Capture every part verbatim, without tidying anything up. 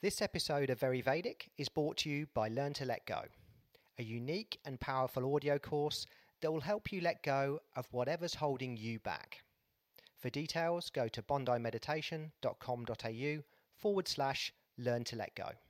This episode of Very Vedic is brought to you by Learn to Let Go, a unique and powerful audio course that will help you let go of whatever's holding you back. For details, go to bondimeditation.com.au forward slash learn to let go.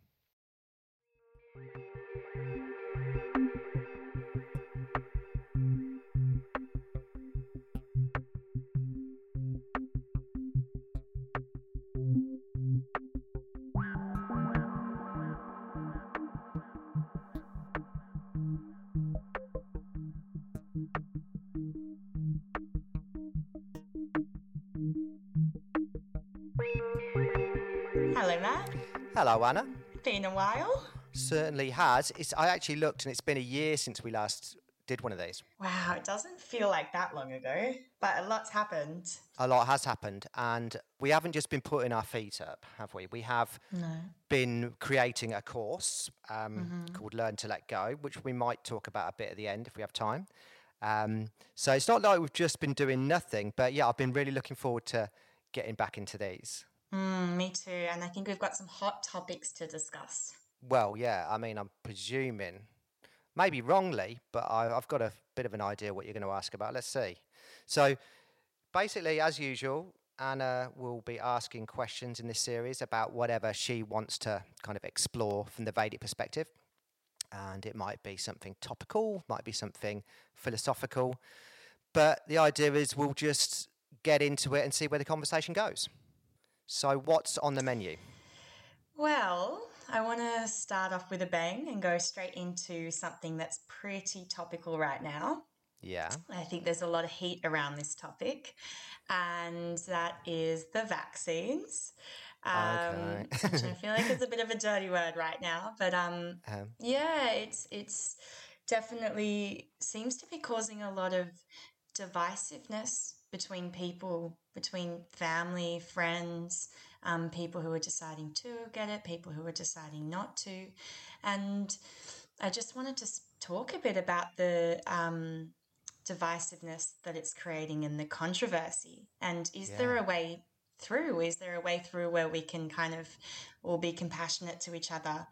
Hello, Matt. Hello, Anna. Been a while. Certainly has. It's, I actually looked and it's been a year since we last did one of these. Wow, it doesn't feel like that long ago, but a lot's happened. A lot has happened, and we haven't just been putting our feet up, have we? We have No. been creating a course um, Mm-hmm. called Learn to Let Go, which we might talk about a bit at the end if we have time. Um, so it's not like we've just been doing nothing, but yeah, I've been really looking forward to getting back into these. Mm, me too, and I think we've got some hot topics to discuss. Well, yeah, I mean, I'm presuming, maybe wrongly, but I, I've got a bit of an idea what you're going to ask about. Let's see. So basically, as usual, Anna will be asking questions in this series about whatever she wants to kind of explore from the Vedic perspective. And it might be something topical, might be something philosophical. But the idea is we'll just get into it and see where the conversation goes. So what's on the menu? Well, I want to start off with a bang and go straight into something that's pretty topical right now. Yeah. I think there's a lot of heat around this topic, and that is the vaccines. Um, Okay. which I feel like it's a bit of a dirty word right now, but um, Um, yeah, it's it's definitely seems to be causing a lot of divisiveness between people, between family, friends, um, people who are deciding to get it, people who are deciding not to, and I just wanted to s- talk a bit about the um, divisiveness that it's creating and the controversy. And is Yeah. there a way through? Is there a way through where we can kind of all be compassionate to each other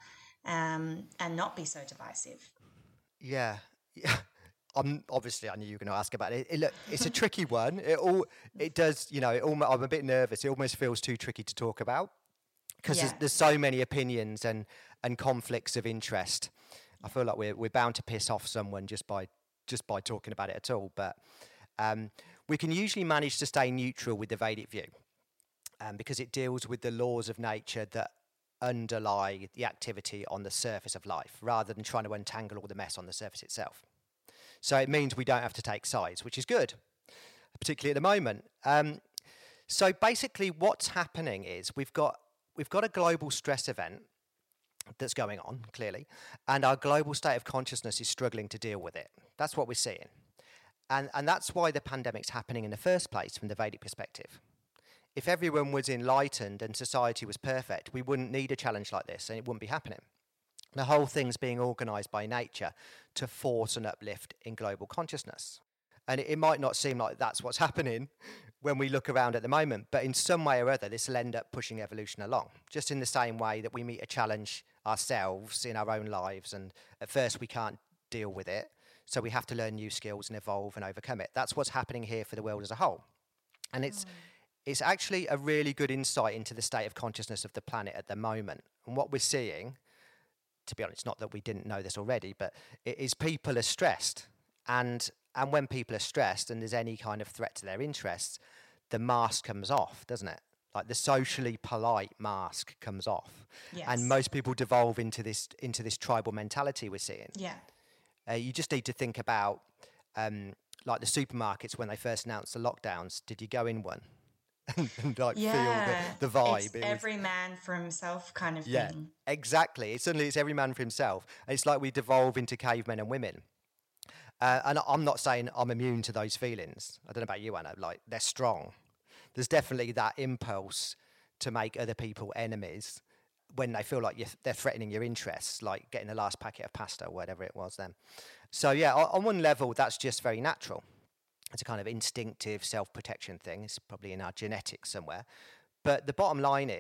um, and not be so divisive? yeah. Yeah. I'm obviously I knew you were going to ask about it. it look, it's a tricky one. It all it does, you know. It almost, I'm a bit nervous. It almost feels too tricky to talk about because Yeah. there's, there's so many opinions and and conflicts of interest. I feel like we're we're bound to piss off someone just by just by talking about it at all. But um, we can usually manage to stay neutral with the Vedic view um, because it deals with the laws of nature that underlie the activity on the surface of life, rather than trying to untangle all the mess on the surface itself. So it means we don't have to take sides, which is good, particularly at the moment. Um, so basically, what's happening is we've got we've got a global stress event that's going on, clearly, and our global state of consciousness is struggling to deal with it. That's what we're seeing. And, and that's why the pandemic's happening in the first place from the Vedic perspective. If everyone was enlightened and society was perfect, we wouldn't need a challenge like this and it wouldn't be happening. The whole thing's being organised by nature to force an uplift in global consciousness. And it, it might not seem like that's what's happening when we look around at the moment, but in some way or other, this will end up pushing evolution along, just in the same way that we meet a challenge ourselves in our own lives, and at first we can't deal with it, so we have to learn new skills and evolve and overcome it. That's what's happening here for the world as a whole. And it's mm. it's actually a really good insight into the state of consciousness of the planet at the moment. And what we're seeing, to be honest, not that we didn't know this already, but it is people are stressed. And and when people are stressed and there's any kind of threat to their interests, the mask comes off, doesn't it? Like the socially polite mask comes off. Yes. And most people devolve into this into this tribal mentality we're seeing. Yeah. Uh, you just need to think about um, like the supermarkets when they first announced the lockdowns. Did you go in one? and, and like Yeah. feel the, the vibe? It's It was, every man for himself kind of yeah, thing. exactly. It's suddenly it's every man for himself. And it's like we devolve into cavemen and women. Uh, and I'm not saying I'm immune to those feelings. I don't know about you, Anna. Like they're strong. There's definitely that impulse to make other people enemies when they feel like you're, they're threatening your interests, like getting the last packet of pasta or whatever it was then. So yeah, on one level, that's just very natural. It's a kind of instinctive self-protection thing. It's probably in our genetics somewhere. But the bottom line is,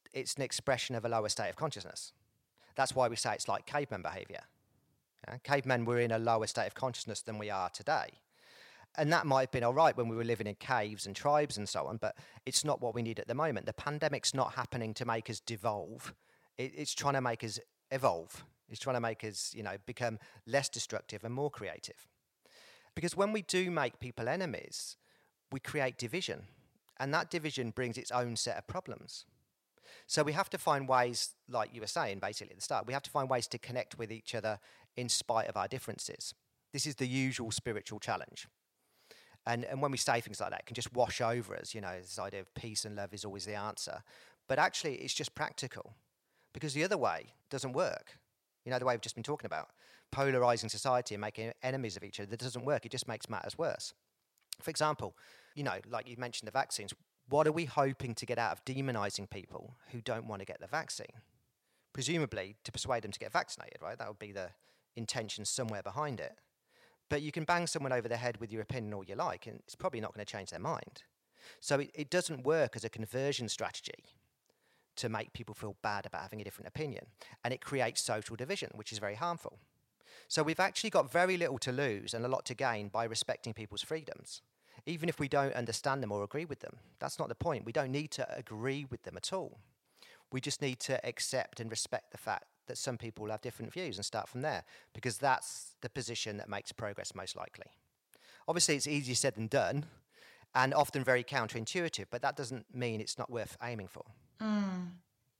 it's an expression of a lower state of consciousness. That's why we say it's like caveman behavior. Yeah? Cavemen were in a lower state of consciousness than we are today. And that might have been all right when we were living in caves and tribes and so on, but it's not what we need at the moment. The pandemic's not happening to make us devolve. It, it's trying to make us evolve. It's trying to make us, you know, become less destructive and more creative. Because when we do make people enemies, we create division. And that division brings its own set of problems. So we have to find ways, like you were saying basically at the start, we have to find ways to connect with each other in spite of our differences. This is the usual spiritual challenge. And and when we say things like that, it can just wash over us, you know, this idea of peace and love is always the answer. But actually, it's just practical. Because the other way doesn't work. You know, the way we've just been talking about. Polarising society and making enemies of each other, that doesn't work. It just makes matters worse. For example, you know, like you mentioned the vaccines, what are we hoping to get out of demonising people who don't want to get the vaccine? Presumably to persuade them to get vaccinated, right? That would be the intention somewhere behind it. But you can bang someone over the head with your opinion all you like, and it's probably not going to change their mind. So it, it doesn't work as a conversion strategy to make people feel bad about having a different opinion. And it creates social division, which is very harmful. So we've actually got very little to lose and a lot to gain by respecting people's freedoms, even if we don't understand them or agree with them. That's not the point. We don't need to agree with them at all. We just need to accept and respect the fact that some people will have different views and start from there, because that's the position that makes progress most likely. Obviously, it's easier said than done and often very counterintuitive, but that doesn't mean it's not worth aiming for. Mm.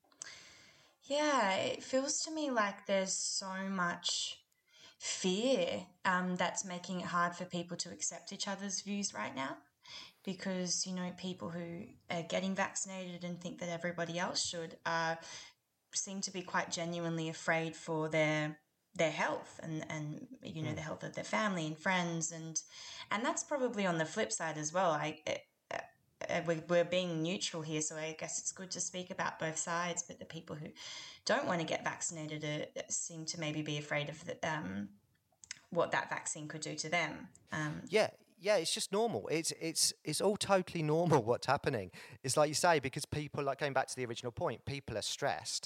Yeah, it feels to me like there's so much fear um, that's making it hard for people to accept each other's views right now. Because, you know, people who are getting vaccinated and think that everybody else should uh, seem to be quite genuinely afraid for their their health and, and you know, mm. the health of their family and friends. And and that's probably on the flip side as well. I uh, we, We're being neutral here, so I guess it's good to speak about both sides. But the people who don't want to get vaccinated are, seem to maybe be afraid of the, um, what that vaccine could do to them. Um, yeah. Yeah, it's just normal. It's it's it's all totally normal what's happening. It's like you say, because people, like going back to the original point, people are stressed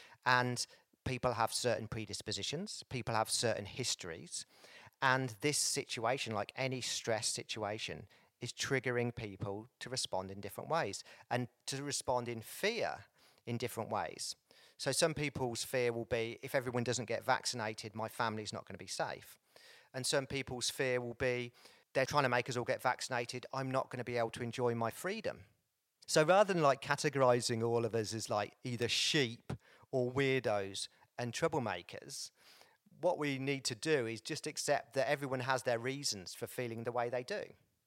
and people have certain predispositions, people have certain histories. And this situation, like any stress situation, is triggering people to respond in different ways and to respond in fear in different ways. So some people's fear will be, if everyone doesn't get vaccinated, my family's not going to be safe. And some people's fear will be, they're trying to make us all get vaccinated, I'm not going to be able to enjoy my freedom. So rather than like categorizing all of us as like either sheep or weirdos and troublemakers, what we need to do is just accept that everyone has their reasons for feeling the way they do,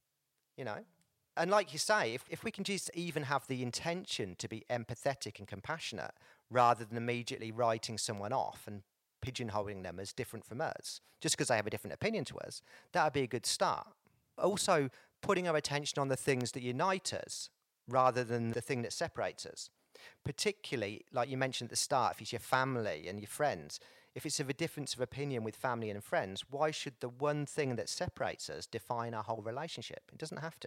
you know? And like you say, if, if we can just even have the intention to be empathetic and compassionate rather than immediately writing someone off and pigeonholing them as different from us, just because they have a different opinion to us, that would be a good start. Also, putting our attention on the things that unite us rather than the thing that separates us. Particularly, like you mentioned at the start, if it's your family and your friends, if it's of a difference of opinion with family and friends, why should the one thing that separates us define our whole relationship? It doesn't have to.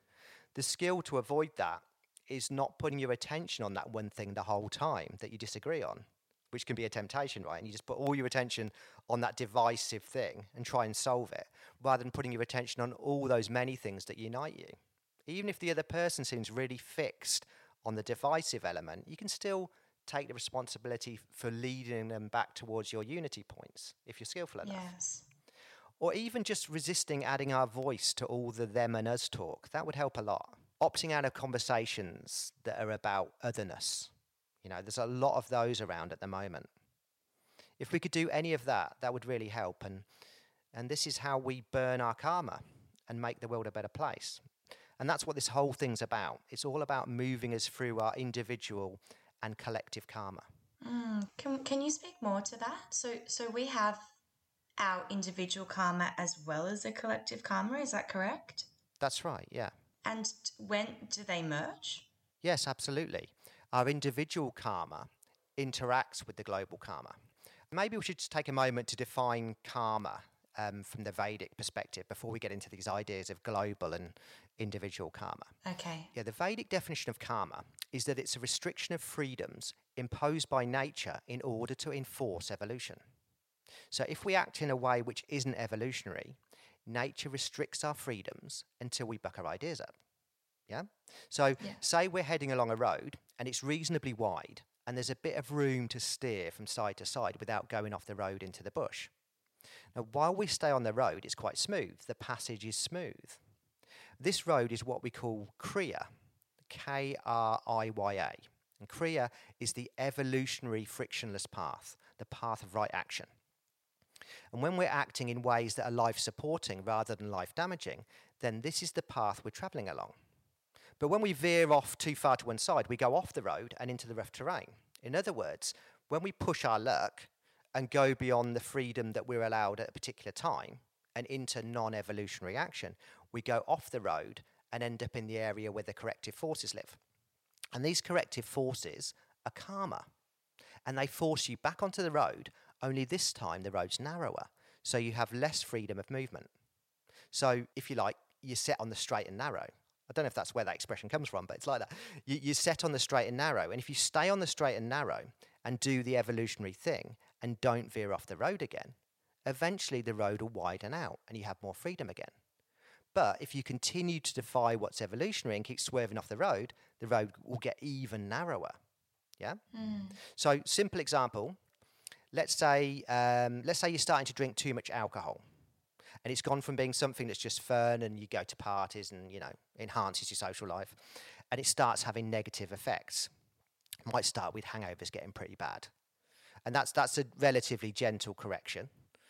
The skill to avoid that is not putting your attention on that one thing the whole time that you disagree on, which can be a temptation, right? And you just put all your attention on that divisive thing and try and solve it, rather than putting your attention on all those many things that unite you. Even if the other person seems really fixed on the divisive element, you can still take the responsibility for leading them back towards your unity points, if you're skillful enough. Yes. Or even just resisting adding our voice to all the them and us talk. That would help a lot. Opting out of conversations that are about otherness. You know, there's a lot of those around at the moment. If we could do any of that, that would really help. And and this is how we burn our karma and make the world a better place. And that's what this whole thing's about. It's all about moving us through our individual and collective karma. Mm, can can you speak more to that? So so we have our individual karma as well as a collective karma, is that correct? That's right, yeah. And when do they merge? Yes, absolutely. Our individual karma interacts with the global karma. Maybe we should just take a moment to define karma um, from the Vedic perspective before we get into these ideas of global and individual karma. Okay. Yeah, the Vedic definition of karma is that it's a restriction of freedoms imposed by nature in order to enforce evolution. So if we act in a way which isn't evolutionary, nature restricts our freedoms until we buck our ideas up. Yeah? So Yeah. say we're heading along a road and it's reasonably wide and there's a bit of room to steer from side to side without going off the road into the bush. Now, while we stay on the road, it's quite smooth. The passage is smooth. This road is what we call Kriya, K R I Y A. And Kriya is the evolutionary frictionless path, the path of right action. And when we're acting in ways that are life-supporting rather than life-damaging, then this is the path we're travelling along. But when we veer off too far to one side, we go off the road and into the rough terrain. In other words, when we push our luck and go beyond the freedom that we're allowed at a particular time and into non-evolutionary action, we go off the road and end up in the area where the corrective forces live. And these corrective forces are karma. And they force you back onto the road, only this time the road's narrower, so you have less freedom of movement. So, if you like, you're set on the straight and narrow. I don't know if that's where that expression comes from, but it's like that. You, you're set on the straight and narrow. And if you stay on the straight and narrow and do the evolutionary thing and don't veer off the road again, eventually the road will widen out and you have more freedom again. But if you continue to defy what's evolutionary and keep swerving off the road, the road will get even narrower. Yeah? Mm. So, simple example. Let's say, um, let's say you're starting to drink too much alcohol. And it's gone from being something that's just fun and you go to parties and, you know, enhances your social life. And it starts having negative effects. It might start with hangovers getting pretty bad. And that's that's a relatively gentle correction.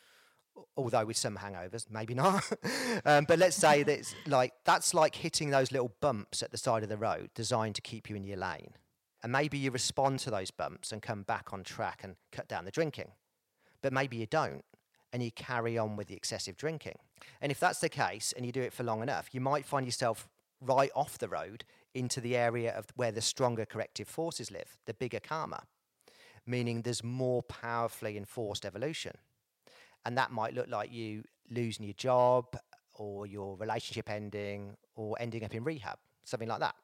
Although with some hangovers, maybe not. um, but let's say that it's like, that's like hitting those little bumps at the side of the road designed to keep you in your lane. And maybe you respond to those bumps and come back on track and cut down the drinking. But maybe you don't, and you carry on with the excessive drinking. And if that's the case, and you do it for long enough, you might find yourself right off the road into the area of where the stronger corrective forces live, the bigger karma, meaning there's more powerfully enforced evolution. And that might look like you losing your job, or your relationship ending, or ending up in rehab, something like that.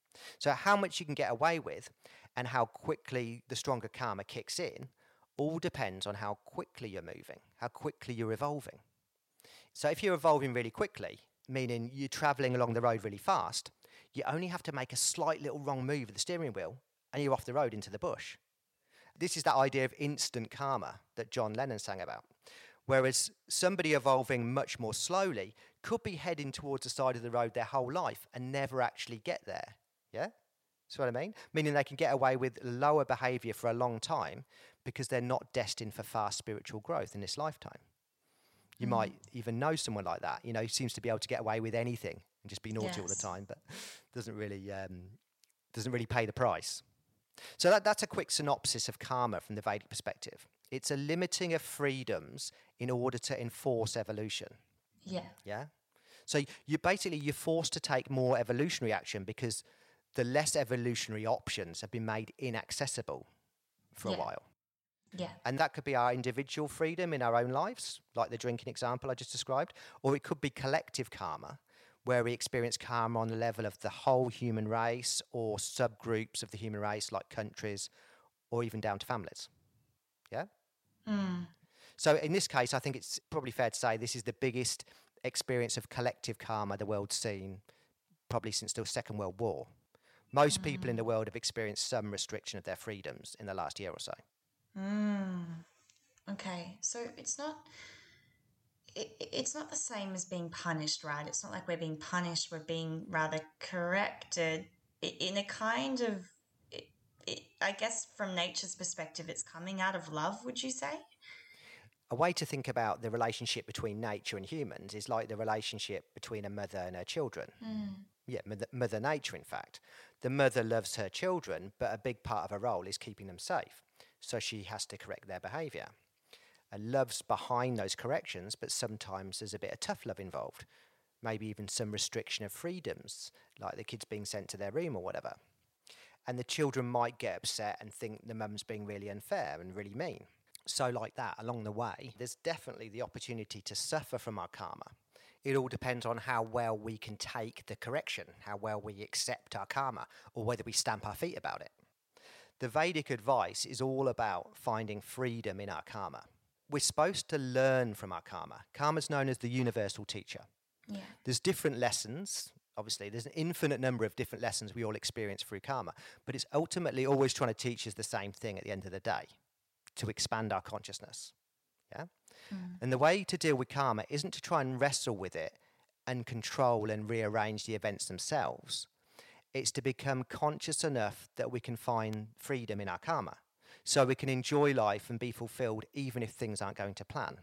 So how much you can get away with and how quickly the stronger karma kicks in all depends on how quickly you're moving, how quickly you're evolving. So if you're evolving really quickly, meaning you're travelling along the road really fast, you only have to make a slight little wrong move with the steering wheel and you're off the road into the bush. This is that idea of instant karma that John Lennon sang about. Whereas somebody evolving much more slowly could be heading towards the side of the road their whole life and never actually get there. Yeah? That's what I mean? Meaning they can get away with lower behaviour for a long time because they're not destined for fast spiritual growth in this lifetime. You mm. might even know someone like that, you know, who seems to be able to get away with anything and just be naughty yes. all the time, but doesn't really um, doesn't really pay the price. So that, that's a quick synopsis of karma from the Vedic perspective. It's a limiting of freedoms in order to enforce evolution. Yeah. Yeah? So you basically, you're forced to take more evolutionary action because the less evolutionary options have been made inaccessible for yeah. a while. Yeah. And that could be our individual freedom in our own lives, like the drinking example I just described, or it could be collective karma, where we experience karma on the level of the whole human race or subgroups of the human race, like countries, or even down to families. Yeah? Mm. So in this case, I think it's probably fair to say this is the biggest experience of collective karma the world's seen, probably since the Second World War. Most mm. people in the world have experienced some restriction of their freedoms in the last year or so. Mm. Okay, so it's not it, it's not the same as being punished, right? It's not like we're being punished, we're being rather corrected in a kind of, it, it, I guess from nature's perspective, it's coming out of love, would you say? A way to think about the relationship between nature and humans is like the relationship between a mother and her children. Mm. Yeah, mother, mother nature, in fact. The mother loves her children, but a big part of her role is keeping them safe. So she has to correct their behaviour. And love's behind those corrections, but sometimes there's a bit of tough love involved. Maybe even some restriction of freedoms, like the kids being sent to their room or whatever. And the children might get upset and think the mum's being really unfair and really mean. So like that, along the way, there's definitely the opportunity to suffer from our karma. It all depends on how well we can take the correction, how well we accept our karma, or whether we stamp our feet about it. The Vedic advice is all about finding freedom in our karma. We're supposed to learn from our karma. Karma is known as the universal teacher. Yeah. There's different lessons. Obviously, there's an infinite number of different lessons we all experience through karma, but it's ultimately always trying to teach us the same thing at the end of the day, to expand our consciousness. Yeah? Mm. And the way to deal with karma isn't to try and wrestle with it and control and rearrange the events themselves. It's to become conscious enough that we can find freedom in our karma, so we can enjoy life and be fulfilled even if things aren't going to plan.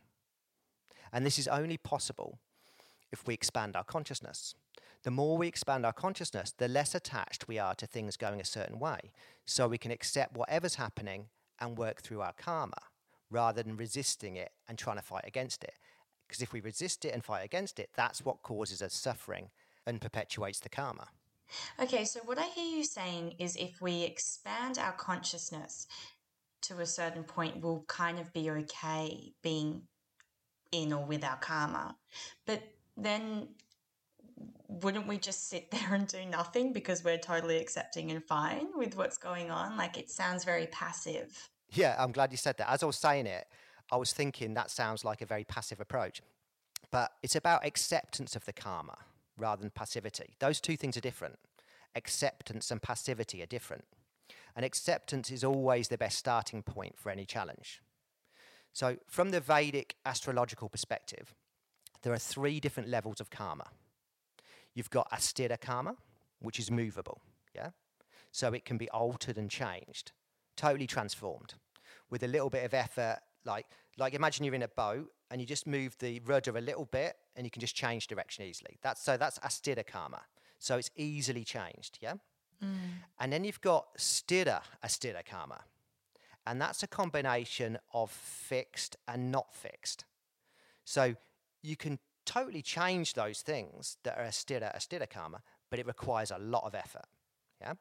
And this is only possible if we expand our consciousness. The more we expand our consciousness, the less attached we are to things going a certain way, so we can accept whatever's happening and work through our karma, rather than resisting it and trying to fight against it. Because if we resist it and fight against it, that's what causes us suffering and perpetuates the karma. Okay, so what I hear you saying is if we expand our consciousness to a certain point, we'll kind of be okay being in or with our karma. But then wouldn't we just sit there and do nothing because we're totally accepting and fine with what's going on? Like, it sounds very passive. Yeah, I'm glad you said that. As I was saying it, I was thinking that sounds like a very passive approach. But it's about acceptance of the karma rather than passivity. Those two things are different. Acceptance and passivity are different. And acceptance is always the best starting point for any challenge. So from the Vedic astrological perspective, there are three different levels of karma. You've got asthira karma, which is movable, yeah? So it can be altered and changed, totally transformed. With a little bit of effort, like, like imagine you're in a boat and you just move the rudder a little bit and you can just change direction easily. That's, so that's asthira karma. So it's easily changed, yeah? Mm. And then you've got sthira asthira karma. And that's a combination of fixed and not fixed. So you can totally change those things that are asthira asthira karma, but it requires a lot of effort, yeah?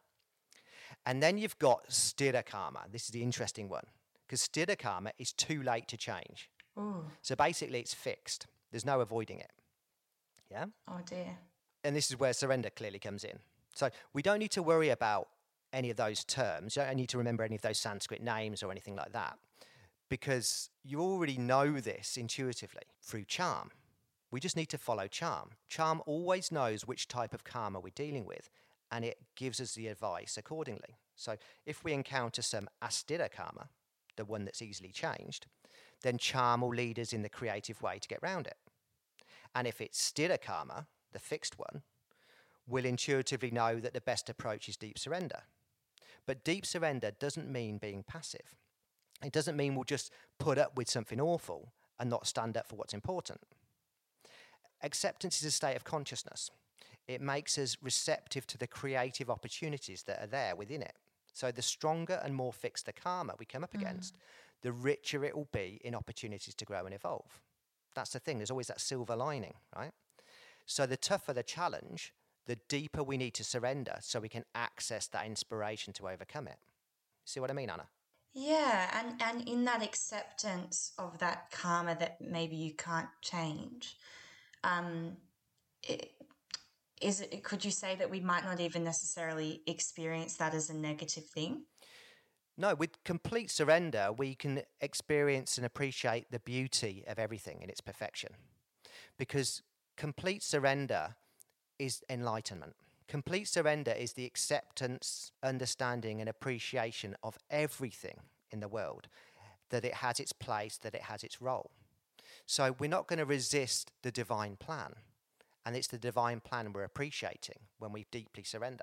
And then you've got sthira karma. This is the interesting one, because sthira karma is too late to change. Ooh. So basically it's fixed. There's no avoiding it, yeah? Oh dear. And this is where surrender clearly comes in. So we don't need to worry about any of those terms. You don't need to remember any of those Sanskrit names or anything like that, because you already know this intuitively through charm. We just need to follow charm. Charm always knows which type of karma we're dealing with, and it gives us the advice accordingly. So if we encounter some asthira karma, the one that's easily changed, then charm will lead us in the creative way to get round it. And if it's sthira karma, the fixed one, we'll intuitively know that the best approach is deep surrender. But deep surrender doesn't mean being passive. It doesn't mean we'll just put up with something awful and not stand up for what's important. Acceptance is a state of consciousness. It makes us receptive to the creative opportunities that are there within it. So the stronger and more fixed the karma we come up Mm. against, the richer it will be in opportunities to grow and evolve. That's the thing. There's always that silver lining, right? So the tougher the challenge, the deeper we need to surrender so we can access that inspiration to overcome it. See what I mean, Anna? Yeah, and, and in that acceptance of that karma that maybe you can't change, um, it, is it, could you say that we might not even necessarily experience that as a negative thing? No, with complete surrender, we can experience and appreciate the beauty of everything in its perfection. Because complete surrender is enlightenment. Complete surrender is the acceptance, understanding, and appreciation of everything in the world, that it has its place, that it has its role. So we're not going to resist the divine plan. And it's the divine plan we're appreciating when we deeply surrender.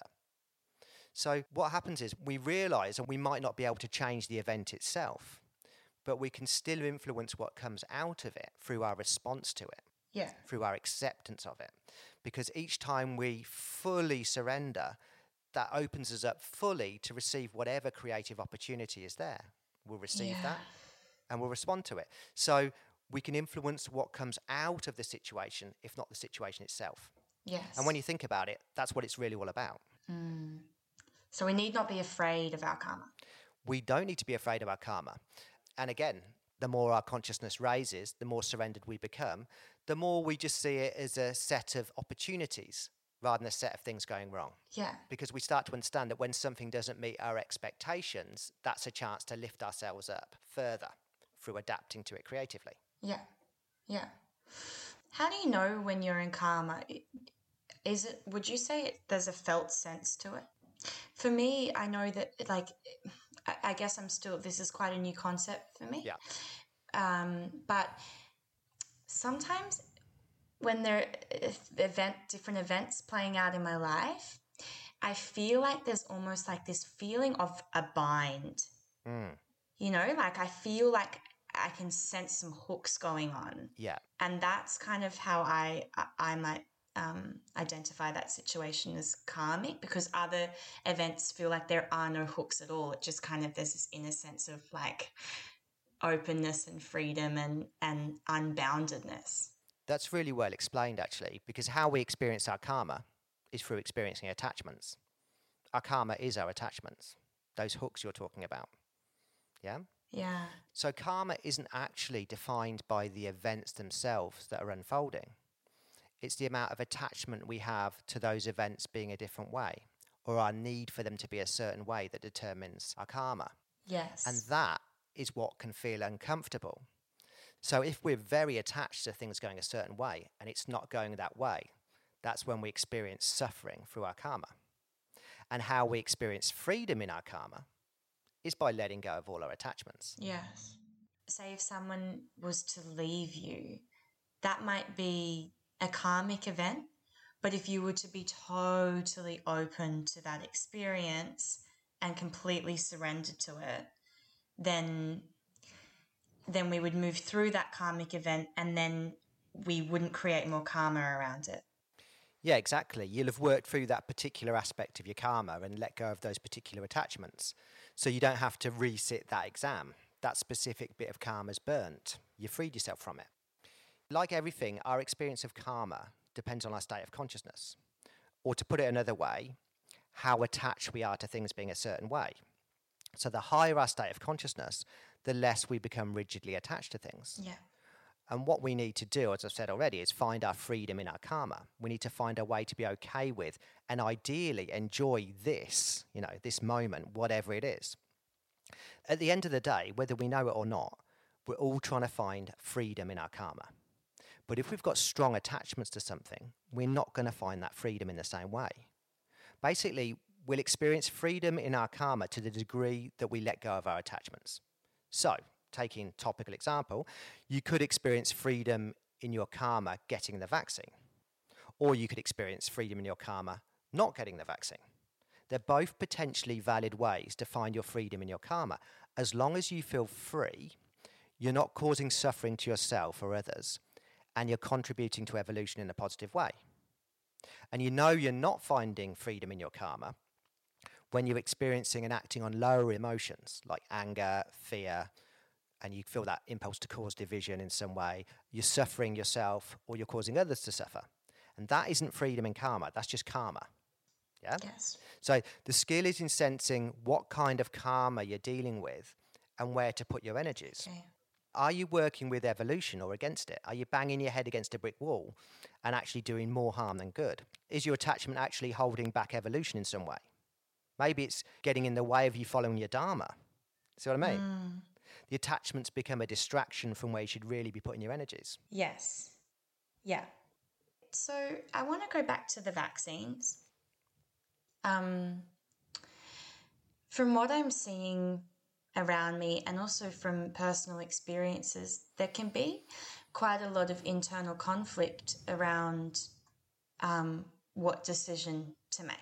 So what happens is we realize that we might not be able to change the event itself, but we can still influence what comes out of it through our response to it. Yeah. Through our acceptance of it. Because each time we fully surrender, that opens us up fully to receive whatever creative opportunity is there. We'll receive Yeah. that and we'll respond to it. So we can influence what comes out of the situation, if not the situation itself. Yes. And when you think about it, that's what it's really all about. Mm. So we need not be afraid of our karma. We don't need to be afraid of our karma. And again, the more our consciousness raises, the more surrendered we become, the more we just see it as a set of opportunities rather than a set of things going wrong. Yeah. Because we start to understand that when something doesn't meet our expectations, that's a chance to lift ourselves up further through adapting to it creatively. Yeah. Yeah. How do you know when you're in karma? Is it, would you say it, there's a felt sense to it? For me, I know that, like, I, I guess I'm still, this is quite a new concept for me. Yeah. Um, but sometimes when there are event, different events playing out in my life, I feel like there's almost like this feeling of a bind. Mm. You know, like I feel like I can sense some hooks going on. Yeah. And that's kind of how I I, I might um, identify that situation as karmic, because other events feel like there are no hooks at all. It just kind of, there's this inner sense of like openness and freedom and, and unboundedness. That's really well explained, actually, because how we experience our karma is through experiencing attachments. Our karma is our attachments, those hooks you're talking about. Yeah? Yeah. So karma isn't actually defined by the events themselves that are unfolding. It's the amount of attachment we have to those events being a different way, or our need for them to be a certain way, that determines our karma. Yes. And that is what can feel uncomfortable. So if we're very attached to things going a certain way and it's not going that way, that's when we experience suffering through our karma. And how we experience freedom in our karma is by letting go of all our attachments. Yes. Say if someone was to leave you, that might be a karmic event, but if you were to be totally open to that experience and completely surrendered to it, then then we would move through that karmic event and then we wouldn't create more karma around it. Yeah, exactly. You'll have worked through that particular aspect of your karma and let go of those particular attachments. So you don't have to resit that exam. That specific bit of karma's burnt. You freed yourself from it. Like everything, our experience of karma depends on our state of consciousness. Or to put it another way, how attached we are to things being a certain way. So the higher our state of consciousness, the less we become rigidly attached to things. Yeah. And what we need to do, as I've said already, is find our freedom in our karma. We need to find a way to be okay with and ideally enjoy this, you know, this moment, whatever it is. At the end of the day, whether we know it or not, we're all trying to find freedom in our karma. But if we've got strong attachments to something, we're not going to find that freedom in the same way. Basically, we'll experience freedom in our karma to the degree that we let go of our attachments. So, taking topical example, you could experience freedom in your karma getting the vaccine, or you could experience freedom in your karma not getting the vaccine. They're both potentially valid ways to find your freedom in your karma. As long as you feel free, you're not causing suffering to yourself or others, and you're contributing to evolution in a positive way. And you know you're not finding freedom in your karma when you're experiencing and acting on lower emotions like anger, fear, and you feel that impulse to cause division in some way. You're suffering yourself or you're causing others to suffer. And that isn't freedom in karma, that's just karma. Yeah? Yes. So the skill is in sensing what kind of karma you're dealing with and where to put your energies. Okay. Are you working with evolution or against it? Are you banging your head against a brick wall and actually doing more harm than good? Is your attachment actually holding back evolution in some way? Maybe it's getting in the way of you following your dharma. See what I mean? Mm. The attachments become a distraction from where you should really be putting your energies. Yes. Yeah. So I want to go back to the vaccines. Um, from what I'm seeing around me and also from personal experiences, there can be quite a lot of internal conflict around um, what decision to make.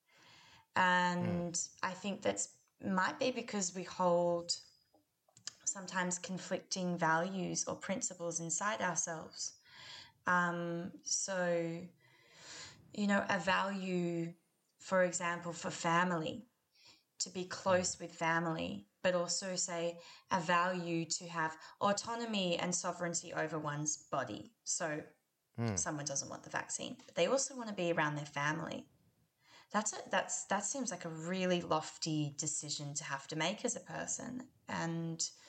And mm. I think that's might be because we hold sometimes conflicting values or principles inside ourselves. Um, so, you know, a value, for example, for family, to be close with family, but also say a value to have autonomy and sovereignty over one's body. So mm. someone doesn't want the vaccine, but they also want to be around their family. That's a, that's that seems like a really lofty decision to have to make as a person. And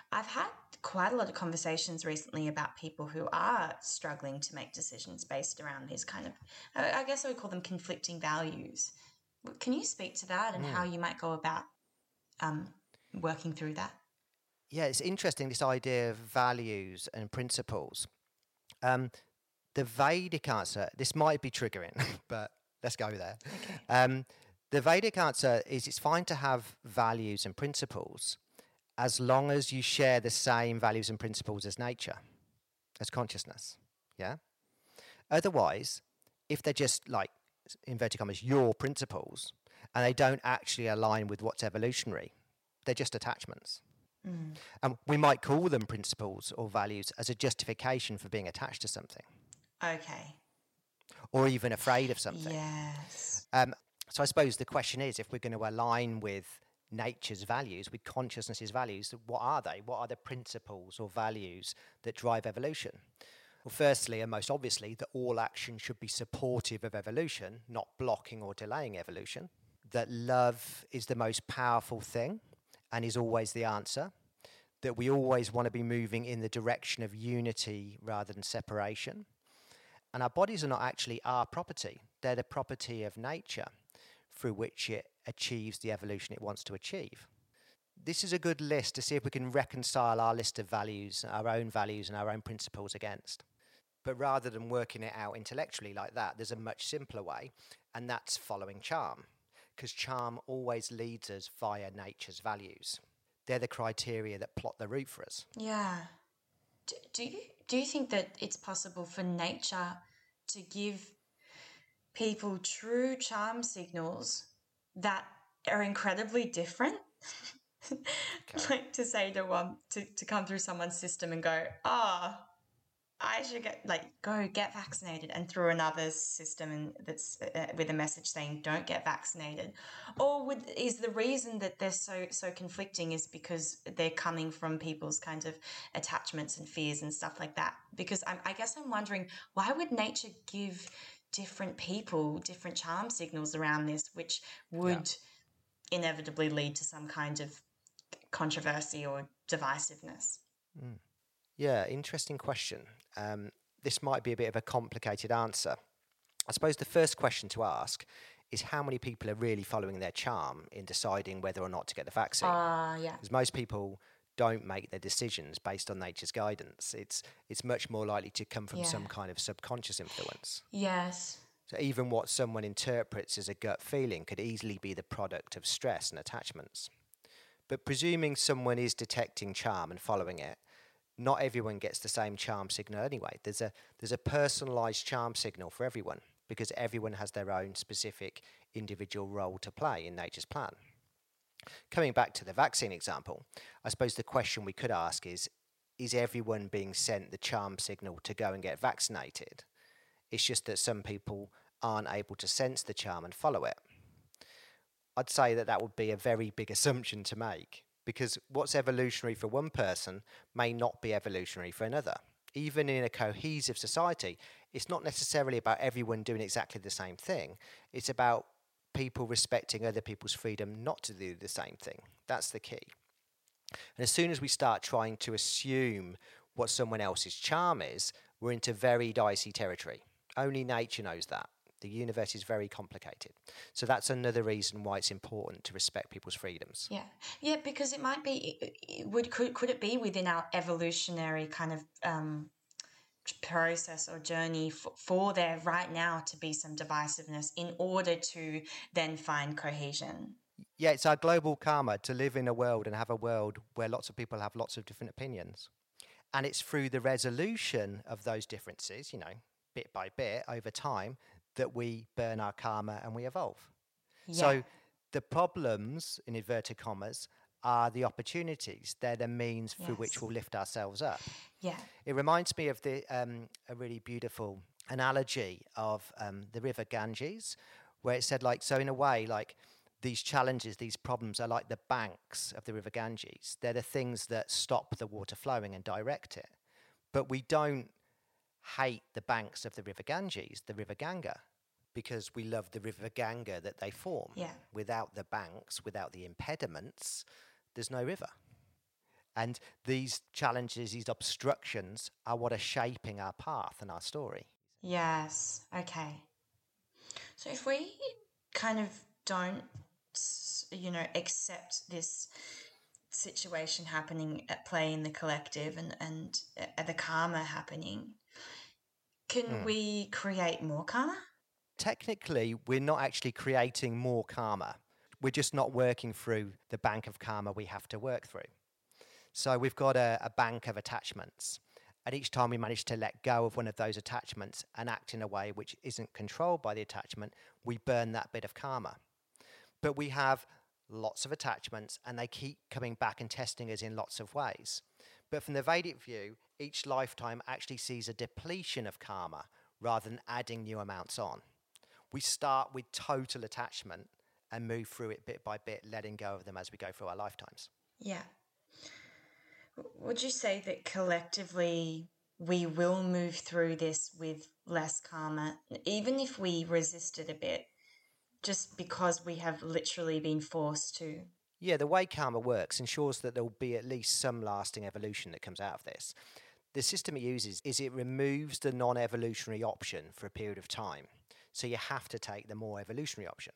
I've had quite a lot of conversations recently about people who are struggling to make decisions based around these kind of, I I guess I would call them conflicting values. Can you speak to that and how Mm. you might go about um, working through that? Yeah, it's interesting, this idea of values and principles. Um, the Vedic answer, this might be triggering, but let's go there. Okay. Um, the Vedic answer is it's fine to have values and principles as long as you share the same values and principles as nature, as consciousness. Yeah. Otherwise, if they're just like, inverted commas, your principles, and they don't actually align with what's evolutionary, they're just attachments. Mm. And we might call them principles or values as a justification for being attached to something Okay. or even afraid of something. Yes. Um, so I suppose the question is, if we're going to align with nature's values, with consciousness's values, what are they? What are the principles or values that drive evolution? Well, firstly, and most obviously, that all action should be supportive of evolution, not blocking or delaying evolution. That love is the most powerful thing and is always the answer. That we always want to be moving in the direction of unity rather than separation. And our bodies are not actually our property. They're the property of nature through which it achieves the evolution it wants to achieve. This is a good list to see if we can reconcile our list of values, our own values and our own principles against. But rather than working it out intellectually like that, there's a much simpler way, and that's following charm. Because charm always leads us via nature's values. They're the criteria that plot the route for us. Yeah. Do, do you do you think that it's possible for nature to give people true charm signals that are incredibly different? Okay. Like to say to one to, to come through someone's system and go, ah, oh, I should get like go get vaccinated, and through another system and that's uh, with a message saying don't get vaccinated, or would, is the reason that they're so so conflicting is because they're coming from people's kind of attachments and fears and stuff like that? Because I'm, I guess I'm wondering, why would nature give different people different charm signals around this, which would yeah. inevitably lead to some kind of controversy or divisiveness? Mm. Yeah, interesting question. Um, this might be a bit of a complicated answer. I suppose the first question to ask is how many people are really following their charm in deciding whether or not to get the vaccine. Uh, yeah. Because most people don't make their decisions based on nature's guidance. It's it's much more likely to come from Yeah. some kind of subconscious influence. Yes. So even what someone interprets as a gut feeling could easily be the product of stress and attachments. But presuming someone is detecting charm and following it, not everyone gets the same charm signal anyway. There's a there's a personalised charm signal for everyone because everyone has their own specific individual role to play in nature's plan. Coming back to the vaccine example, I suppose the question we could ask is, is everyone being sent the charm signal to go and get vaccinated? It's just that some people aren't able to sense the charm and follow it. I'd say that that would be a very big assumption to make, because what's evolutionary for one person may not be evolutionary for another. Even in a cohesive society, it's not necessarily about everyone doing exactly the same thing. It's about people respecting other people's freedom not to do the same thing. That's the key. And as soon as we start trying to assume what someone else's charm is, we're into very dicey territory. Only nature knows that. The universe is very complicated. So that's another reason why it's important to respect people's freedoms. Yeah. Yeah, because it might be, it would could, could it be within our evolutionary kind of um, process or journey for, for there right now to be some divisiveness in order to then find cohesion? Yeah, it's our global karma to live in a world and have a world where lots of people have lots of different opinions. And it's through the resolution of those differences, you know, bit by bit over time, that we burn our karma and we evolve. Yeah. So the problems, in inverted commas, are the opportunities. They're the means through Yes. which we'll lift ourselves up. Yeah. It reminds me of the um, a really beautiful analogy of um, the river Ganges, where it said, like, so in a way, like, these challenges, these problems are like the banks of the river Ganges. They're the things that stop the water flowing and direct it. But we don't hate the banks of the river Ganges, the river Ganga, because we love the river Ganga that they form. Yeah. Without the banks, without the impediments, there's no river. And these challenges, these obstructions, are what are shaping our path and our story. Yes. Okay. So if we kind of don't, you know, accept this situation happening at play in the collective and, and uh, the karma happening, can Mm. we create more karma? Technically, we're not actually creating more karma. We're just not working through the bank of karma we have to work through. So we've got a, a bank of attachments. And each time we manage to let go of one of those attachments and act in a way which isn't controlled by the attachment, we burn that bit of karma. But we have lots of attachments and they keep coming back and testing us in lots of ways. But from the Vedic view, each lifetime actually sees a depletion of karma rather than adding new amounts on. We start with total attachment and move through it bit by bit, letting go of them as we go through our lifetimes. Yeah. Would you say that collectively we will move through this with less karma, even if we resist it a bit, just because we have literally been forced to? Yeah, the way karma works ensures that there will be at least some lasting evolution that comes out of this. The system it uses is it removes the non-evolutionary option for a period of time. So you have to take the more evolutionary option.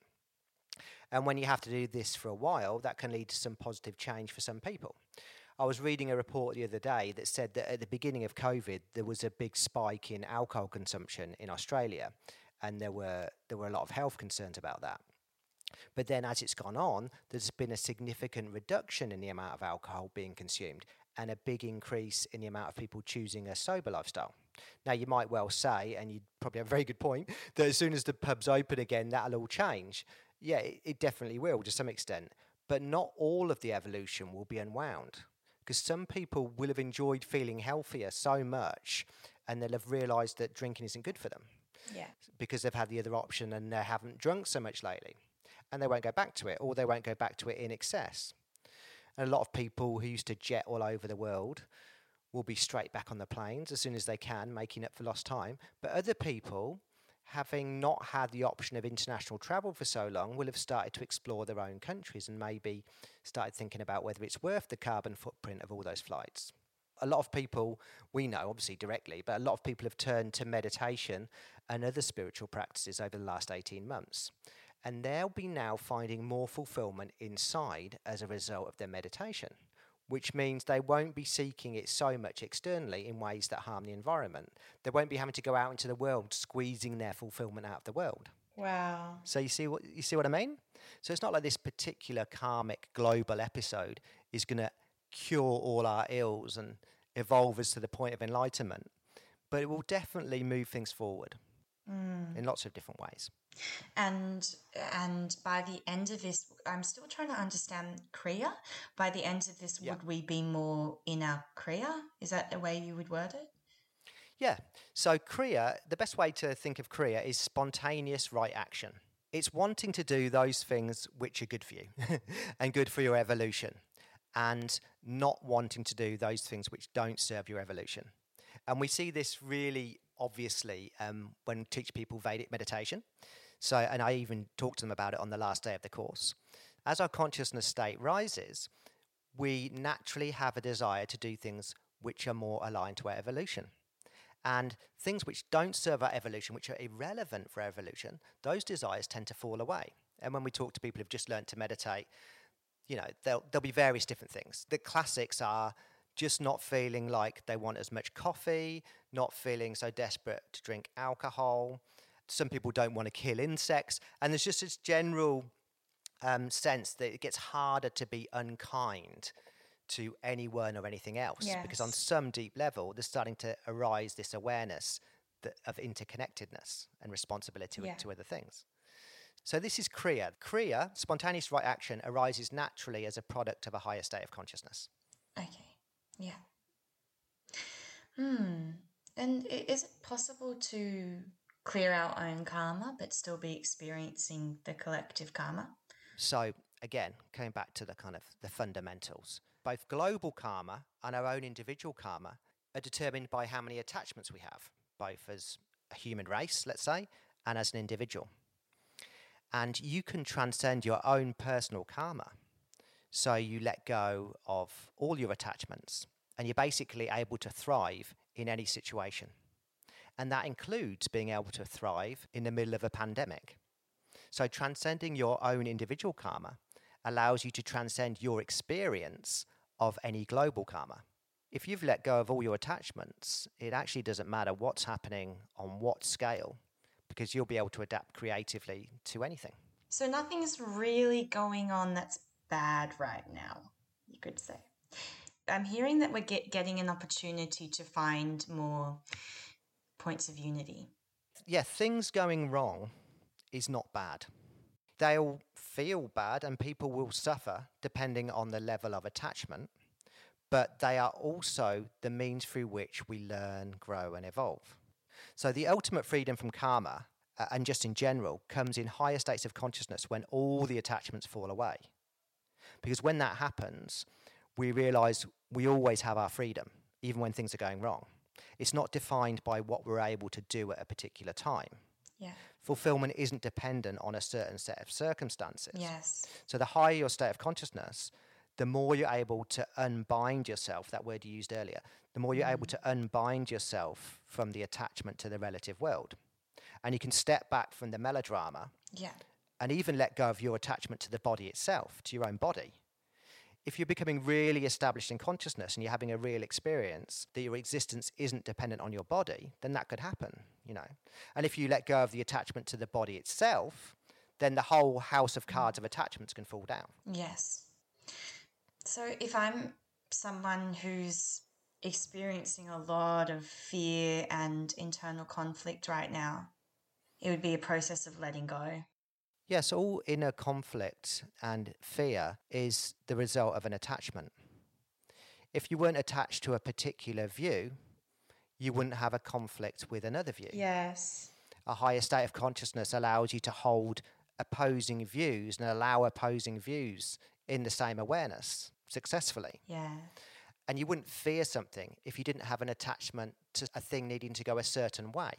And when you have to do this for a while, that can lead to some positive change for some people. I was reading a report the other day that said that at the beginning of COVID, there was a big spike in alcohol consumption in Australia, and there were there were a lot of health concerns about that. But then as it's gone on, there's been a significant reduction in the amount of alcohol being consumed and a big increase in the amount of people choosing a sober lifestyle. Now, you might well say, and you probably have a very good point, that as soon as the pubs open again, that'll all change. Yeah, it, it definitely will to some extent. But not all of the evolution will be unwound. Because some people will have enjoyed feeling healthier so much and they'll have realised that drinking isn't good for them. Yeah. Because they've had the other option and they haven't drunk so much lately. And they won't go back to it, or they won't go back to it in excess. And a lot of people who used to jet all over the world will be straight back on the planes as soon as they can, making up for lost time. But other people, having not had the option of international travel for so long, will have started to explore their own countries and maybe started thinking about whether it's worth the carbon footprint of all those flights. A lot of people, we know obviously directly, but a lot of people have turned to meditation and other spiritual practices over the last eighteen months. And they'll be now finding more fulfillment inside as a result of their meditation, which means they won't be seeking it so much externally in ways that harm the environment. They won't be having to go out into the world squeezing their fulfillment out of the world. Wow. So you see what you see what I mean? So it's not like this particular karmic global episode is going to cure all our ills and evolve us to the point of enlightenment, but it will definitely move things forward mm. in lots of different ways. And and by the end of this, I'm still trying to understand Kriya. By the end of this, yeah. would we be more in our Kriya? Is that the way you would word it? Yeah. So Kriya, the best way to think of Kriya is spontaneous right action. It's wanting to do those things which are good for you and good for your evolution, and not wanting to do those things which don't serve your evolution. And we see this really obviously um, when we teach people Vedic meditation. So, and I even talked to them about it on the last day of the course. As our consciousness state rises, we naturally have a desire to do things which are more aligned to our evolution. And things which don't serve our evolution, which are irrelevant for our evolution, those desires tend to fall away. And when we talk to people who've just learned to meditate, you know, there'll, there'll be various different things. The classics are just not feeling like they want as much coffee, not feeling so desperate to drink alcohol. Some people don't want to kill insects. And there's just this general um, sense that it gets harder to be unkind to anyone or anything else. Yes. Because on some deep level, there's starting to arise this awareness that, of interconnectedness and responsibility yeah. to other things. So this is Kriya. Kriya, spontaneous right action, arises naturally as a product of a higher state of consciousness. Okay. Yeah. Hmm. And is it possible to clear our own karma but still be experiencing the collective karma? So again, coming back to the kind of the fundamentals, both global karma and our own individual karma are determined by how many attachments we have, both as a human race, let's say, and as an individual. And you can transcend your own personal karma. So you let go of all your attachments and you're basically able to thrive in any situation. And that includes being able to thrive in the middle of a pandemic. So transcending your own individual karma allows you to transcend your experience of any global karma. If you've let go of all your attachments, it actually doesn't matter what's happening on what scale, because you'll be able to adapt creatively to anything. So nothing's really going on that's bad right now, you could say. I'm hearing that we're get, getting an opportunity to find more points of unity. Yeah, things going wrong is not bad. They'll feel bad and people will suffer depending on the level of attachment, but they are also the means through which we learn, grow, and evolve. So the ultimate freedom from karma, uh, and just in general, comes in higher states of consciousness when all the attachments fall away. Because when that happens, we realize we always have our freedom, even when things are going wrong. It's not defined by what we're able to do at a particular time. Yeah. Fulfillment isn't dependent on a certain set of circumstances. Yes. So the higher your state of consciousness, the more you're able to unbind yourself, that word you used earlier, the more you're mm. able to unbind yourself from the attachment to the relative world. And you can step back from the melodrama yeah. and even let go of your attachment to the body itself, to your own body. If you're becoming really established in consciousness and you're having a real experience that your existence isn't dependent on your body, then that could happen, you know. And if you let go of the attachment to the body itself, then the whole house of cards of attachments can fall down. Yes. So if I'm someone who's experiencing a lot of fear and internal conflict right now, it would be a process of letting go. Yes, all inner conflict and fear is the result of an attachment. If you weren't attached to a particular view, you wouldn't have a conflict with another view. Yes. A higher state of consciousness allows you to hold opposing views and allow opposing views in the same awareness successfully. Yeah. And you wouldn't fear something if you didn't have an attachment to a thing needing to go a certain way.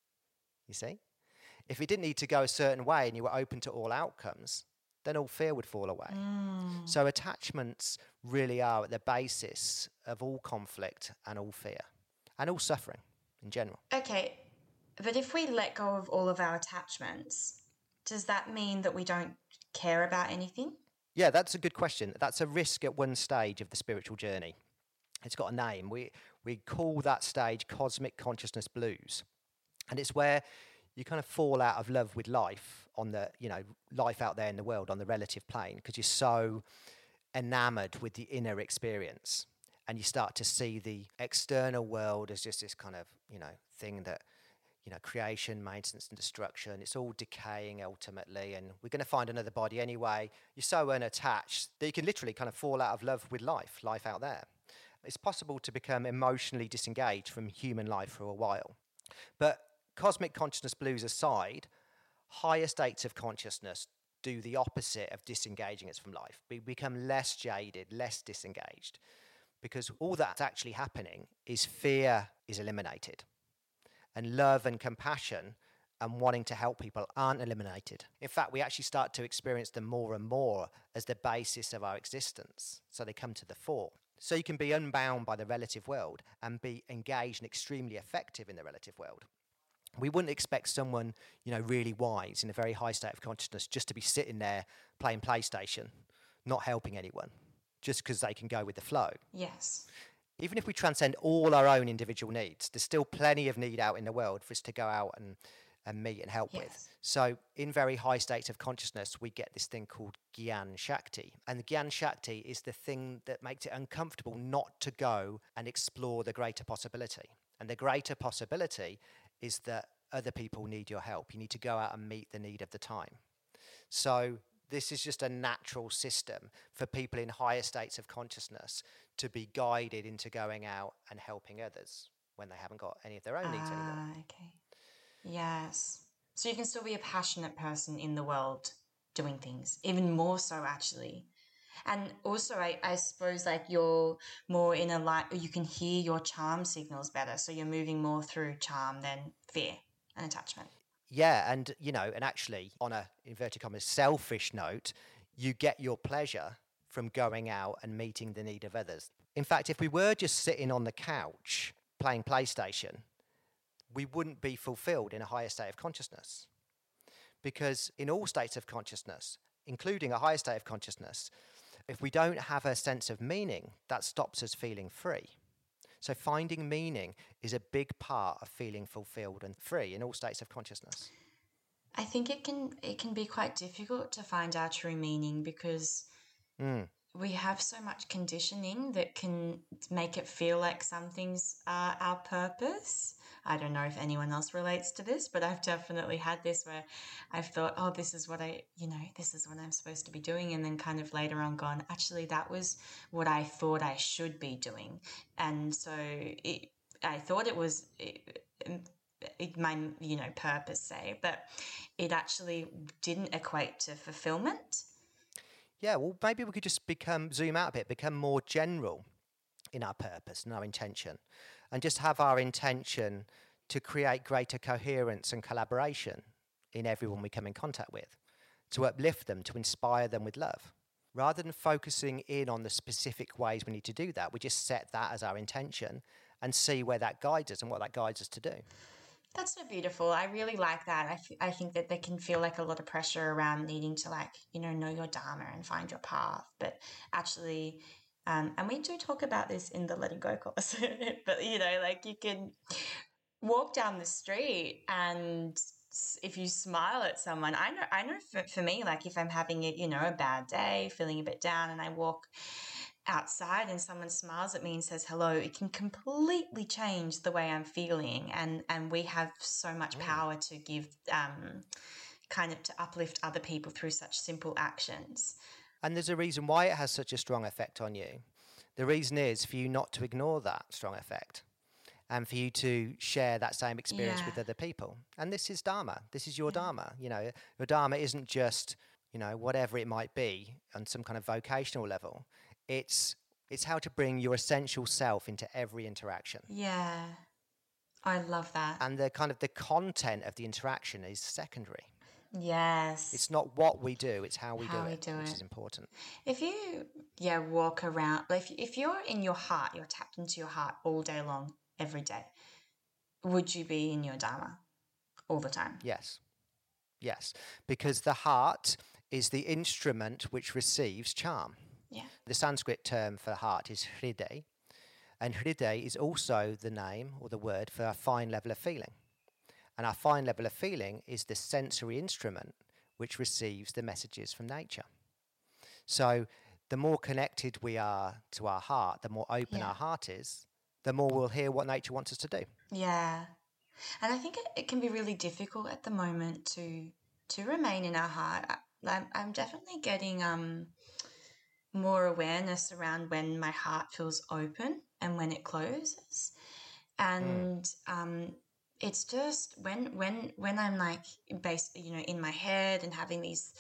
You see? If it didn't need to go a certain way and you were open to all outcomes, then all fear would fall away. Mm. So attachments really are at the basis of all conflict and all fear and all suffering in general. Okay, but if we let go of all of our attachments, does that mean that we don't care about anything? Yeah, that's a good question. That's a risk at one stage of the spiritual journey. It's got a name. We we call that stage cosmic consciousness blues. And it's where you kind of fall out of love with life on the, you know, life out there in the world on the relative plane, because you're so enamored with the inner experience. And you start to see the external world as just this kind of, you know, thing that, you know, creation, maintenance and destruction. It's all decaying ultimately, and we're going to find another body anyway. You're so unattached that you can literally kind of fall out of love with life, life out there. It's possible to become emotionally disengaged from human life for a while. But cosmic consciousness blues aside, higher states of consciousness do the opposite of disengaging us from life. We become less jaded, less disengaged, because all that's actually happening is fear is eliminated. And love and compassion and wanting to help people aren't eliminated. In fact, we actually start to experience them more and more as the basis of our existence. So they come to the fore. So you can be unbound by the relative world and be engaged and extremely effective in the relative world. We wouldn't expect someone, you know, really wise in a very high state of consciousness just to be sitting there playing PlayStation, not helping anyone, just because they can go with the flow. Yes. Even if we transcend all our own individual needs, there's still plenty of need out in the world for us to go out and, and meet and help yes. with. So in very high states of consciousness, we get this thing called Gyan Shakti. And the Gyan Shakti is the thing that makes it uncomfortable not to go and explore the greater possibility. And the greater possibility is that other people need your help. You need to go out and meet the need of the time. So this is just a natural system for people in higher states of consciousness to be guided into going out and helping others when they haven't got any of their own needs Ah, anymore. okay. Yes. So you can still be a passionate person in the world doing things, even more so actually. And also, I, I suppose like you're more in a light, you can hear your charm signals better. So you're moving more through charm than fear and attachment. Yeah, and, you know, and actually on a, inverted commas, selfish note, you get your pleasure from going out and meeting the need of others. In fact, if we were just sitting on the couch playing PlayStation, we wouldn't be fulfilled in a higher state of consciousness. Because in all states of consciousness, including a higher state of consciousness, if we don't have a sense of meaning, that stops us feeling free. So finding meaning is a big part of feeling fulfilled and free in all states of consciousness. I think it can it can be quite difficult to find our true meaning because Mm. we have so much conditioning that can make it feel like some things are our purpose. I don't know if anyone else relates to this, but I've definitely had this where I've thought, oh, this is what I, you know, this is what I'm supposed to be doing. And then kind of later on gone, actually, that was what I thought I should be doing. And so it, I thought it was it, it, my, you know, purpose, say, but it actually didn't equate to fulfillment. Yeah, well, maybe we could just become, zoom out a bit, become more general in our purpose and our intention, and just have our intention to create greater coherence and collaboration in everyone we come in contact with, to uplift them, to inspire them with love. Rather than focusing in on the specific ways we need to do that, we just set that as our intention and see where that guides us and what that guides us to do. That's so beautiful. I really like that. I, f- I think that there can feel like a lot of pressure around needing to, like, you know, know your dharma and find your path. But actually, um, and we do talk about this in the Letting Go course, but, you know, like you can walk down the street and s- if you smile at someone, I know, I know for, for me, like if I'm having a, you know, a bad day, feeling a bit down, and I walk outside and someone smiles at me and says hello, it can completely change the way I'm feeling. And, and we have so much power to give, um, kind of to uplift other people through such simple actions. And there's a reason why it has such a strong effect on you. The reason is for you not to ignore that strong effect and for you to share that same experience Yeah. with other people. And this is Dharma. This is your yeah. Dharma. You know, your Dharma isn't just, you know, whatever it might be on some kind of vocational level. It's it's how to bring your essential self into every interaction. Yeah. I love that. And the kind of the content of the interaction is secondary. Yes. It's not what we do, it's how we how do we it, do which it. is important. If you, yeah, walk around, if, if you're in your heart, you're tapped into your heart all day long, every day, would you be in your Dharma all the time? Yes. Yes. Because the heart is the instrument which receives charm. Yeah. The Sanskrit term for heart is hriday, and hriday is also the name or the word for a fine level of feeling. And our fine level of feeling is the sensory instrument which receives the messages from nature. So the more connected we are to our heart, the more open Yeah. our heart is, the more we'll hear what nature wants us to do. Yeah. And I think it, it can be really difficult at the moment to to remain in our heart. I, I'm, I'm definitely getting um more awareness around when my heart feels open and when it closes. And mm. um it's just when when when I'm like based, you know, in my head and having these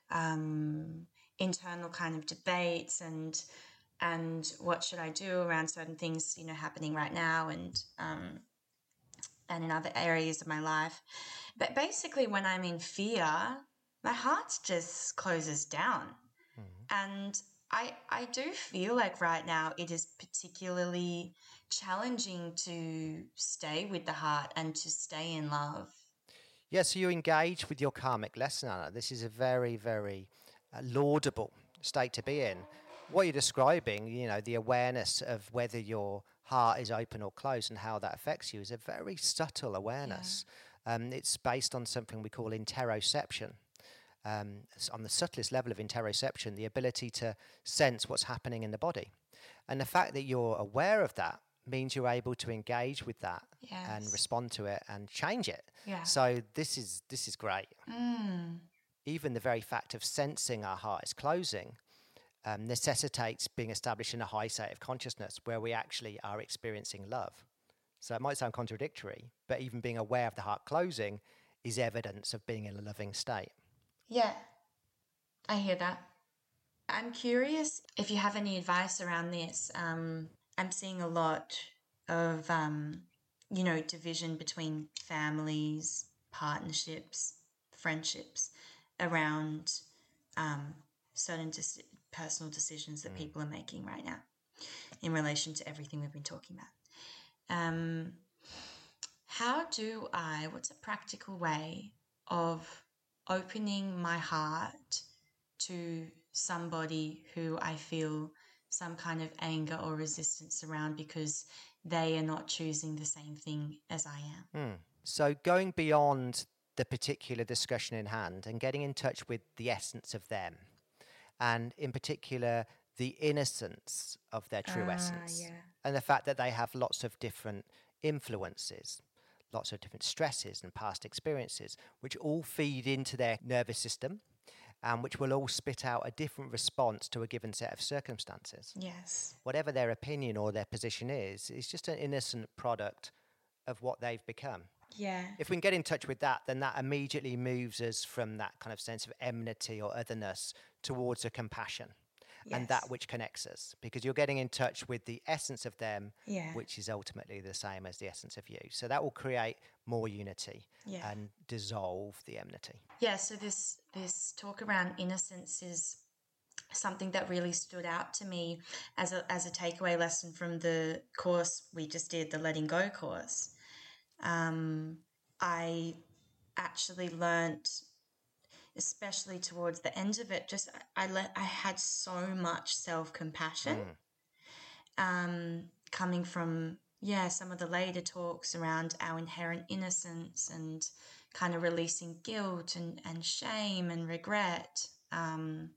um internal kind of debates and and what should I do around certain things, you know, happening right now and um and in other areas of my life. But basically when I'm in fear, my heart just closes down. Mm-hmm. And I I do feel like right now it is particularly challenging to stay with the heart and to stay in love. Yeah, so you engage with your karmic lesson, Anna. This is a very, very uh, laudable state to be in. What you're describing, you know, the awareness of whether your heart is open or closed and how that affects you is a very subtle awareness. Yeah. Um, it's based on something we call interoception. Um, on the subtlest level of interoception, the ability to sense what's happening in the body. And the fact that you're aware of that means you're able to engage with that yes. and respond to it and change it. Yeah. So this is this is great. Mm. Even the very fact of sensing our heart is closing um, necessitates being established in a high state of consciousness where we actually are experiencing love. So it might sound contradictory, but even being aware of the heart closing is evidence of being in a loving state. Yeah, I hear that. I'm curious if you have any advice around this. Um, I'm seeing a lot of, um, you know, division between families, partnerships, friendships around um, certain dis- personal decisions that Mm. people are making right now in relation to everything we've been talking about. Um, how do I, what's a practical way of opening my heart to somebody who I feel some kind of anger or resistance around because they are not choosing the same thing as I am? Mm. So going beyond the particular discussion in hand and getting in touch with the essence of them, and in particular the innocence of their true Ah, essence, yeah. and the fact that they have lots of different influences, lots of different stresses and past experiences, which all feed into their nervous system and which will all spit out a different response to a given set of circumstances. Yes. Whatever their opinion or their position is, it's just an innocent product of what they've become. Yeah. If we can get in touch with that, then that immediately moves us from that kind of sense of enmity or otherness towards a compassion. Yes. And that which connects us, because you're getting in touch with the essence of them, Yeah. which is ultimately the same as the essence of you. So that will create more unity Yeah. and dissolve the enmity. Yeah, so this this talk around innocence is something that really stood out to me as a as a takeaway lesson from the course we just did, the Letting Go course. Um, I actually learnt, especially towards the end of it, just I let I had so much self-compassion. Mm. Um, coming from, yeah, some of the later talks around our inherent innocence and kind of releasing guilt and, and shame and regret. Um,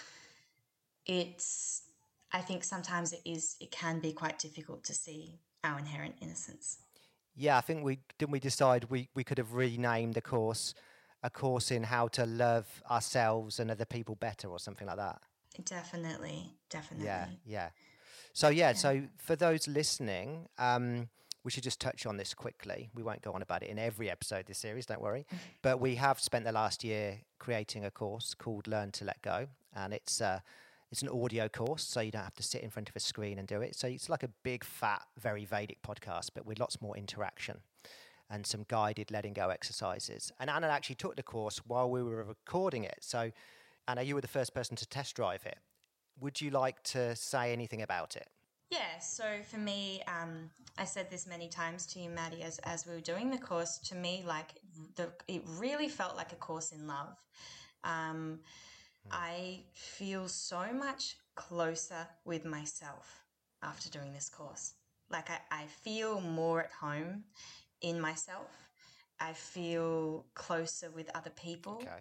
it's, I think sometimes it is, it can be quite difficult to see our inherent innocence. Yeah, I think we didn't we decide we, we could have renamed the course a course in how to love ourselves and other people better or something like that. Definitely, definitely. Yeah, yeah. So yeah, Yeah. so for those listening, um, we should just touch on this quickly. We won't go on about it in every episode of this series, don't worry. But we have spent the last year creating a course called Learn to Let Go, and it's uh, it's an audio course, so you don't have to sit in front of a screen and do it. So it's like a big, fat, very Vedic podcast, but with lots more interaction and some guided letting go exercises. And Anna actually took the course while we were recording it. So Anna, you were the first person to test drive it. Would you like to say anything about it? Yeah, so for me, um, I said this many times to you, Maddie, as, as we were doing the course. To me, like, the, it really felt like a course in love. Um, mm. I feel so much closer with myself after doing this course. Like, I, I feel more at home in myself. I feel closer with other people. Okay.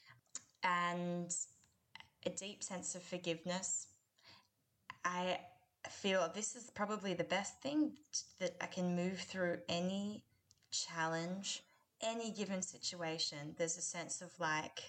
And a deep sense of forgiveness. I feel this is probably the best thing, that I can move through any challenge, any given situation. There's a sense of like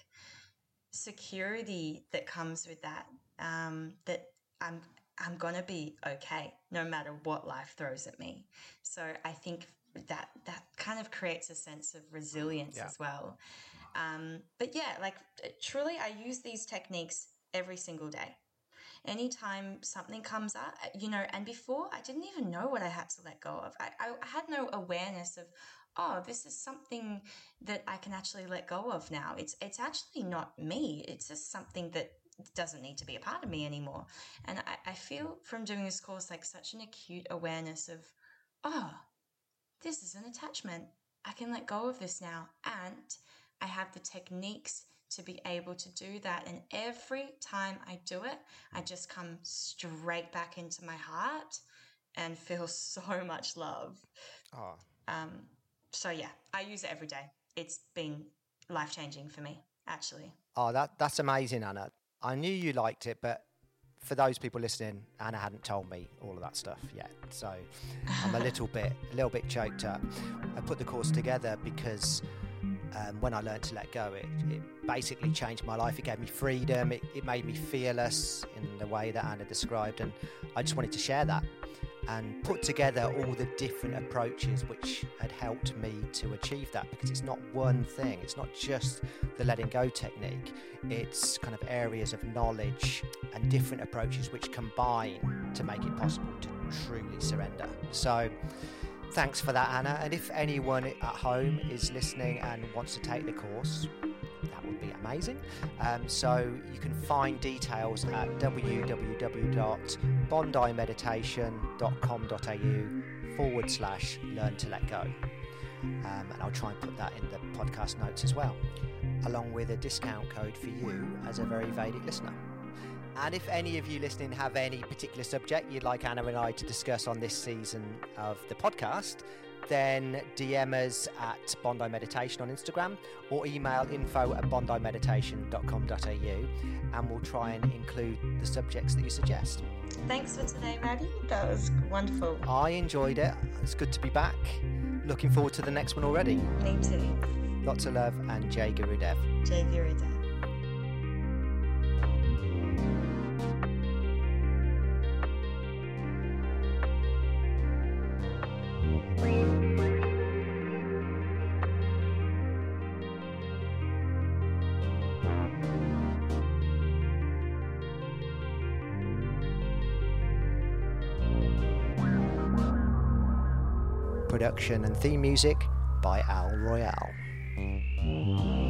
security that comes with that, um, that I'm I'm gonna be okay no matter what life throws at me. So I think that that kind of creates a sense of resilience yeah. as well. Um, but yeah, like truly, I use these techniques every single day. Anytime something comes up, you know, and before I didn't even know what I had to let go of. I, I had no awareness of, oh, this is something that I can actually let go of now. It's it's actually not me. It's just something that doesn't need to be a part of me anymore. And I, I feel from doing this course like such an acute awareness of, oh, this is an attachment. I can let go of this now. And I have the techniques to be able to do that. And every time I do it, I just come straight back into my heart and feel so much love. Oh. Um, so yeah, I use it every day. It's been life-changing for me, actually. Oh, that that's amazing, Anna. I knew you liked it, but for those people listening, Anna hadn't told me all of that stuff yet. So I'm a little bit, a little bit choked up. I put the course together because Um, when I learned to let go, it, it basically changed my life. It gave me freedom. It, it made me fearless in the way that Anna described. And I just wanted to share that and put together all the different approaches which had helped me to achieve that, because it's not one thing. It's not just the letting go technique. It's kind of areas of knowledge and different approaches which combine to make it possible to truly surrender. So thanks for that, Anna. And if anyone at home is listening and wants to take the course, that would be amazing. Um, so you can find details at w w w dot bondi meditation dot com dot a u forward slash learn to let go. Um, and I'll try and put that in the podcast notes as well, along with a discount code for you as a Very Vedic listener. And if any of you listening have any particular subject you'd like Anna and I to discuss on this season of the podcast, then D M us at Bondi Meditation on Instagram or email info at bondi meditation dot com dot a u, and we'll try and include the subjects that you suggest. Thanks for today, Maddie. That was wonderful. I enjoyed it. It's good to be back. Looking forward to the next one already. Me too. Lots of love, and Jai Gurudev. Jai Gurudev. Production and theme music by Al Royale.